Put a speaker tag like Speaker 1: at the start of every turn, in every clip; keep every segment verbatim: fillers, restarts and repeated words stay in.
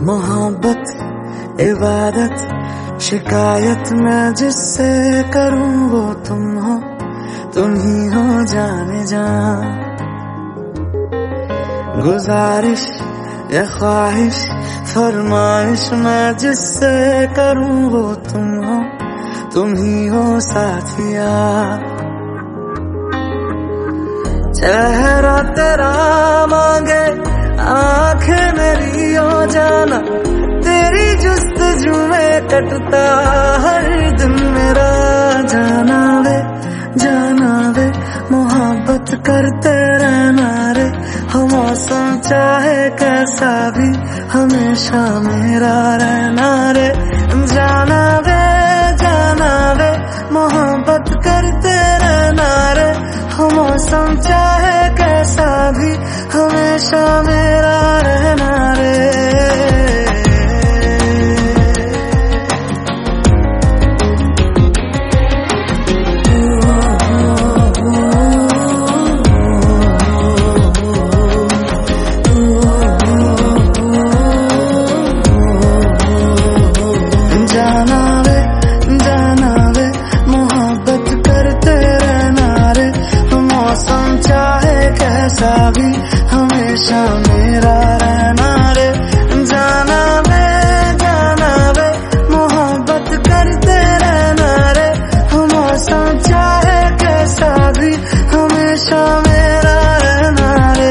Speaker 1: मोहब्बत इबादत शिकायत मैं जिससे करूं वो तुम हो, तुम ही हो जाने जा। गुजारिश या ख्वाहिश फरमाइश मैं जिससे करूं वो तुम हो, तुम ही हो साथिया। चेहरा तेरा मांगे आंखें मेरी हो जाना, तेरी जुस्तजू में कटता हर दिन मेरा। जाना वे जाना वे मोहब्बत करते रहना रे, हो मौसम चाहे कैसा भी हमेशा मेरा रहना रे। जाना वे जाना वे मोहब्बत करते रहना रे, हो मौसम चाहे कैसा भी हमेशा मेरा रहना रे। जाना वे जाना वे मोहब्बत करते रहना रे, मौसम चाहे कैसा भी हमेशा मेरा रहना रे। जाना वे जाना वे मोहब्बत करते रहना रे, मौसम चाहे कैसा भी हमेशा मेरा रहना रे।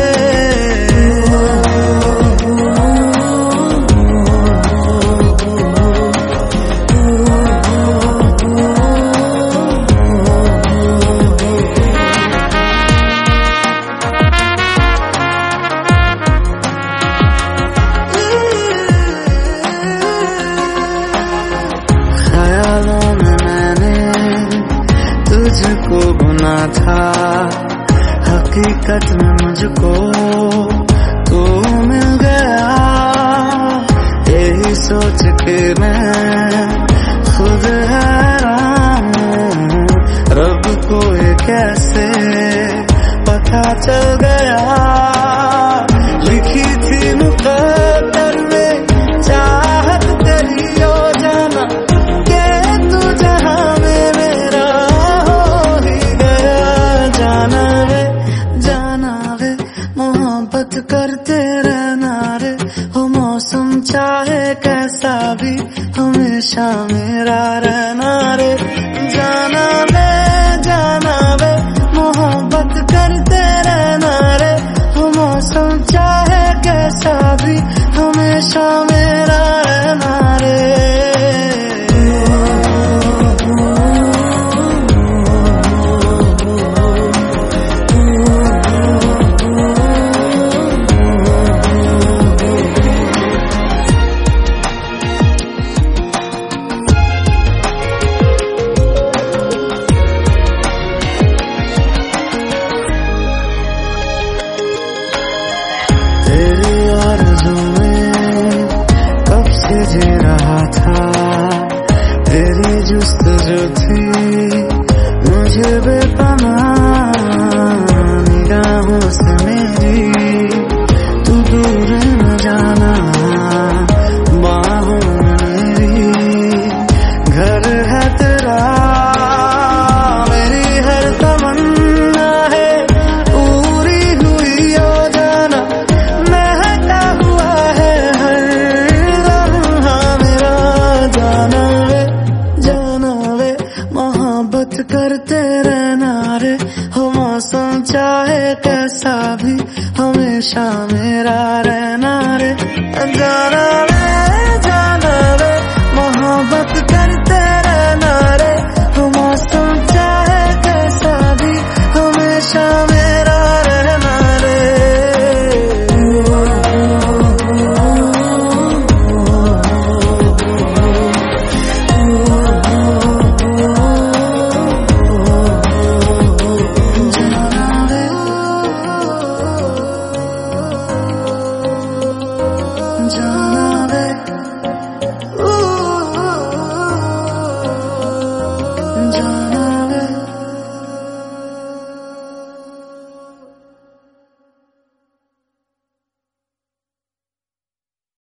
Speaker 1: ख्यालों में मैंने तुझको बुना था, हकीकत में मुझको तू मिल गया। यही सोच के मैं खुद हैरान हूँ, रब को ये कैसे पता चल गया। लिखी थी मुकद्दर में चाहत तेरी हो जाना, के तू जहां में मेरा हो ही गया। जाना वे जाना वे मोहब्बत करते रहना रे, हो मौसम चाहे कैसा भी हमेशा मेरा रहना रे। जाना वे जाना वे मोहब्बत करते रहना रे, हो मौसम चाहे कैसा भी हमेशा मेरा रहना रे। तेरी आरज़ू में कब से जी रहा था, तेरी जुस्तजू थी मुझे बेपनाह। निगाहों से मेरी तू दूर न जाना, बाहों में मेरी घर है तेरा। मेरी हर तमन्ना है पूरी हुई हो जाना, महका हुआ है हर लम्हा मेरा। जाना वे जाना वे मोहब्बत करते रहना रे, हो मौसम चाहे कैसा भी हमेशा मेरा रहना रे। जाना वे जाना वे मोहब्बत करते रहना रे, हो मौसम चाहे कैसा भी हमेशा मेरा रहना रे। जाना